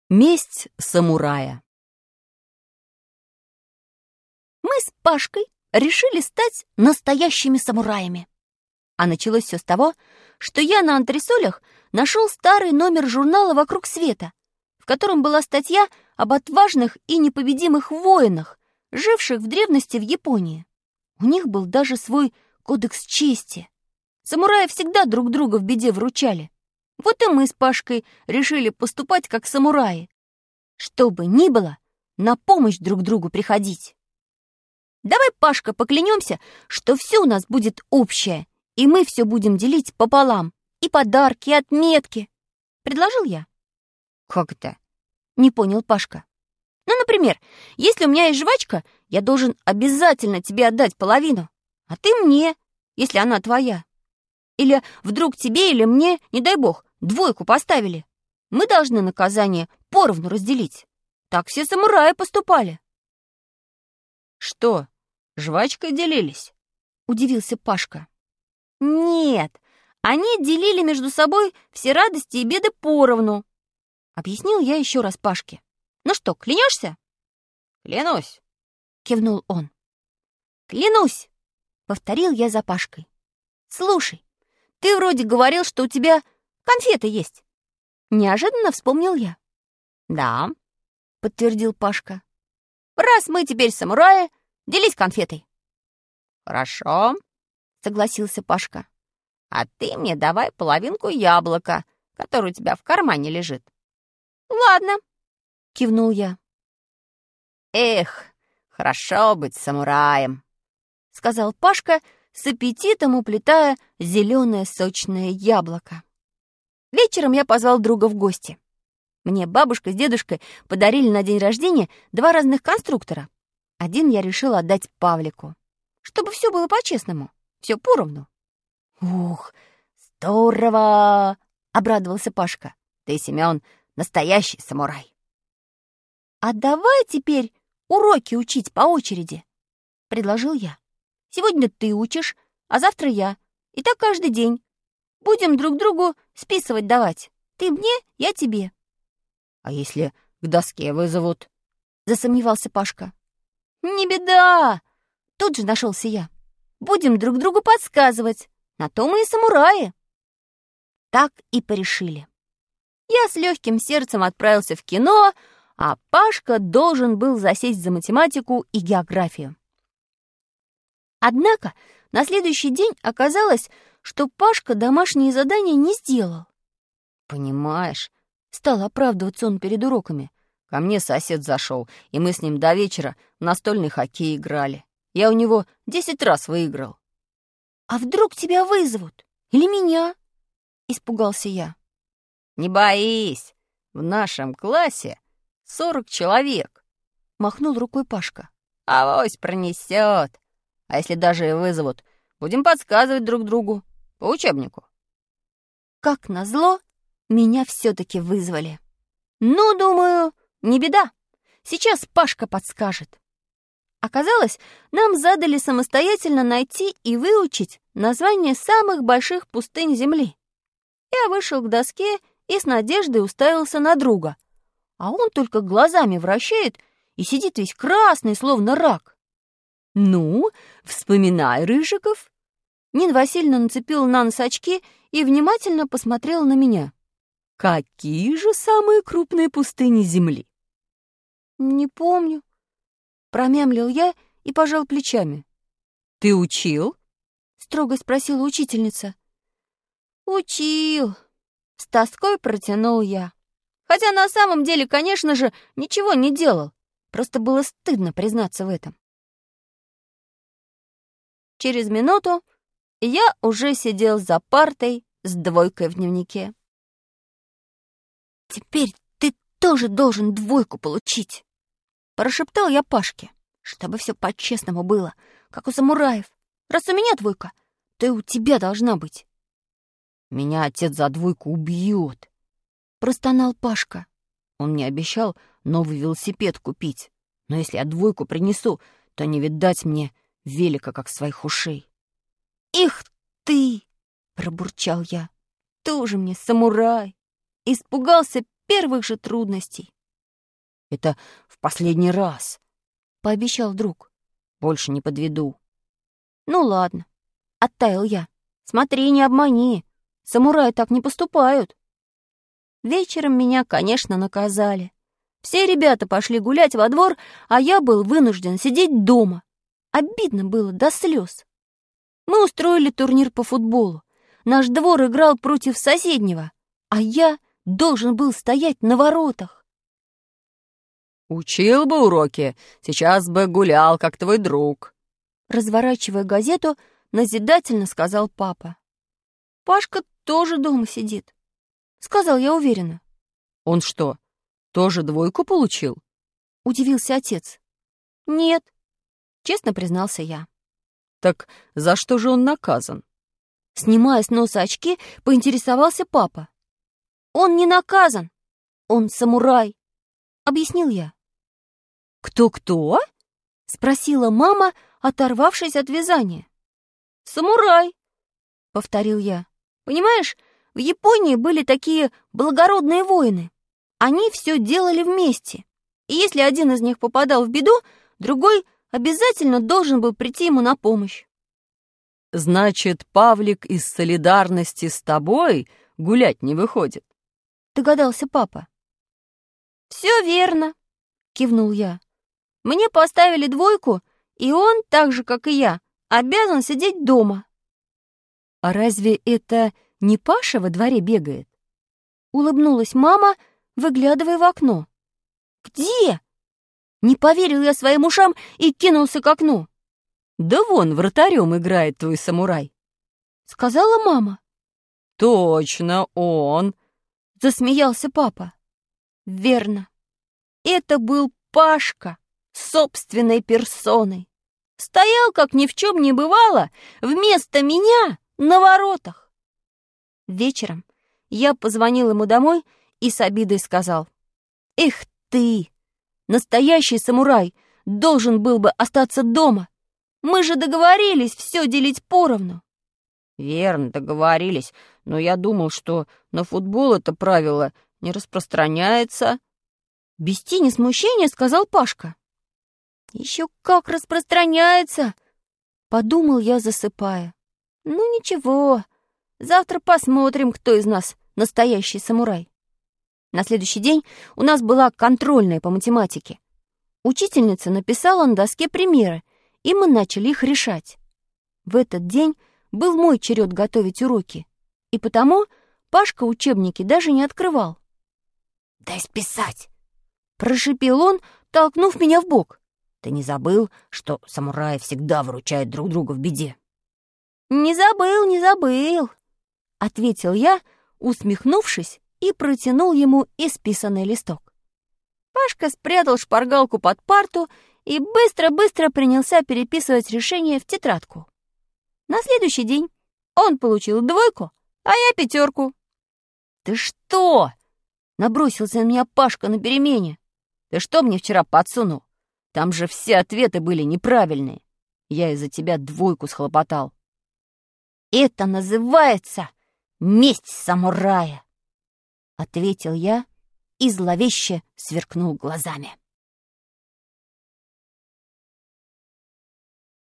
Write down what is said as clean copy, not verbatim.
Месть самурая. Мы с Пашкой решили стать настоящими самураями. А началось все с того, что я на антресолях нашел старый номер журнала «Вокруг света», в котором была статья об отважных и непобедимых воинах, живших в древности в Японии. У них был даже свой кодекс чести. Самураи всегда друг друга в беде выручали. Вот и мы с Пашкой решили поступать как самураи. Что бы ни было, на помощь друг другу приходить. Давай, Пашка, поклянемся, что все у нас будет общее, и мы все будем делить пополам. И подарки, и отметки. Предложил я. Как это? Не понял Пашка. Ну, например, если у меня есть жвачка, я должен обязательно тебе отдать половину, а ты мне, если она твоя. Или вдруг тебе или мне, не дай бог, двойку поставили. Мы должны наказание поровну разделить. Так все самураи поступали. Что, жвачкой делились? Удивился Пашка. Нет, они делили между собой все радости и беды поровну. Объяснил я еще раз Пашке. Ну что, клянешься? Клянусь, кивнул он. Клянусь, повторил я за Пашкой. Слушай, ты вроде говорил, что у тебя конфеты есть. Неожиданно вспомнил я. Да, подтвердил Пашка. Раз мы теперь самураи, делись конфетой. Хорошо, согласился Пашка. А ты мне давай половинку яблока, которое у тебя в кармане лежит. Ладно, кивнул я. Эх, хорошо быть самураем, сказал Пашка, с аппетитом уплетая зеленое сочное яблоко. Вечером я позвал друга в гости. Мне бабушка с дедушкой подарили на день рождения 2 разных конструктора. Один я решила отдать Павлику, чтобы все было по-честному, все поровну. «Ух, здорово!» — обрадовался Пашка. «Ты, Семен, настоящий самурай!» «А давай теперь уроки учить по очереди», — предложил я. «Сегодня ты учишь, а завтра я. И так каждый день. Будем друг другу списывать давать. Ты мне, я тебе». «А если к доске вызовут?» — засомневался Пашка. «Не беда!» — тут же нашелся я. «Будем друг другу подсказывать. На то мы и самураи». Так и порешили. Я с легким сердцем отправился в кино, а Пашка должен был засесть за математику и географию. Однако на следующий день оказалось, что Пашка домашние задания не сделал. «Понимаешь», — стал оправдываться он перед уроками, «ко мне сосед зашел, и мы с ним до вечера в настольный хоккей играли. Я у него 10 раз выиграл». «А вдруг тебя вызовут? Или меня?» — испугался я. «Не боись, в нашем классе 40 человек», — махнул рукой Пашка. «Авось пронесет. А если даже и вызовут, будем подсказывать друг другу по учебнику». Как назло, меня все-таки вызвали. Ну, думаю, не беда. Сейчас Пашка подскажет. Оказалось, нам задали самостоятельно найти и выучить название самых больших пустынь Земли. Я вышел к доске и с надеждой уставился на друга, а он только глазами вращает и сидит весь красный, словно рак. «Ну, вспоминай, Рыжиков!» Нина Васильевна нацепила на нос очки и внимательно посмотрела на меня. «Какие же самые крупные пустыни Земли?» «Не помню», — промямлил я и пожал плечами. «Ты учил?» — строго спросила учительница. «Учил», — с тоской протянул я. Хотя на самом деле, конечно же, ничего не делал. Просто было стыдно признаться в этом. Через минуту я уже сидел за партой с 2 в дневнике. «Теперь ты тоже должен 2 получить», — прошептал я Пашке, чтобы все по-честному было, как у самураев. Раз у меня 2, то и у тебя должна быть. «Меня отец за 2 убьет», — простонал Пашка. Он мне обещал новый велосипед купить, но если я 2 принесу, то не видать мне велика, как своих ушей. «Их ты!» — пробурчал я. «Тоже мне самурай!» Испугался первых же трудностей. Это в последний раз», — пообещал друг. «больше не подведу». «Ну ладно», — оттаял я. «Смотри, не обмани. Самураи так не поступают». Вечером меня, конечно, наказали. Все ребята пошли гулять во двор, а я был вынужден сидеть дома. Обидно было до слез. Мы устроили турнир по футболу. Наш двор играл против соседнего, а я должен был стоять на воротах. «Учил бы уроки, сейчас бы гулял, как твой друг», — разворачивая газету, назидательно сказал папа. «Пашка тоже дома сидит», — сказал я уверенно. «Он что, тоже 2 получил?» — удивился отец. «Нет», — честно признался я. «Так за что же он наказан?» Снимая с носа очки, поинтересовался папа. «Он не наказан, он самурай», — объяснил я. «Кто-кто?» — спросила мама, оторвавшись от вязания. «Самурай», — повторил я. «Понимаешь, в Японии были такие благородные воины. Они все делали вместе, и если один из них попадал в беду, другой обязательно должен был прийти ему на помощь». «Значит, Павлик из солидарности с тобой гулять не выходит?» — догадался папа. «Все верно», — кивнул я. «Мне поставили 2, и он, так же, как и я, обязан сидеть дома». «А разве это не Паша во дворе бегает?» — улыбнулась мама, выглядывая в окно. «Где?» Не поверил я своим ушам и кинулся к окну. «Да вон, вратарем играет твой самурай», — сказала мама. «Точно, он», — засмеялся папа. «Верно. Это был Пашка собственной персоной. Стоял, как ни в чем не бывало, вместо меня на воротах». Вечером я позвонил ему домой и с обидой сказал: «Эх ты, настоящий самурай, должен был бы остаться дома. Мы же договорились все делить поровну». «Верно, договорились, но я думал, что на футбол это правило не распространяется». Без тени смущения сказал Пашка. «Еще как распространяется!» — подумал я, засыпая. «Ну ничего, завтра посмотрим, кто из нас настоящий самурай». На следующий день у нас была контрольная по математике. Учительница написала на доске примеры, и мы начали их решать. В этот день был мой черед готовить уроки, и потому Пашка учебники даже не открывал. «Дай списать!» — прошипел он, толкнув меня в бок. «Ты не забыл, что самураи всегда выручают друг друга в беде?» «Не забыл, не забыл», — ответил я, усмехнувшись, и протянул ему исписанный листок. Пашка спрятал шпаргалку под парту и быстро-быстро принялся переписывать решение в тетрадку. На следующий день он получил 2, а я 5. «Ты что?» — набросился на меня Пашка на перемене. «Ты что мне вчера подсунул? Там же все ответы были неправильные. Я из-за тебя 2 схлопотал». «Это называется месть самурая», — ответил я и зловеще сверкнул глазами.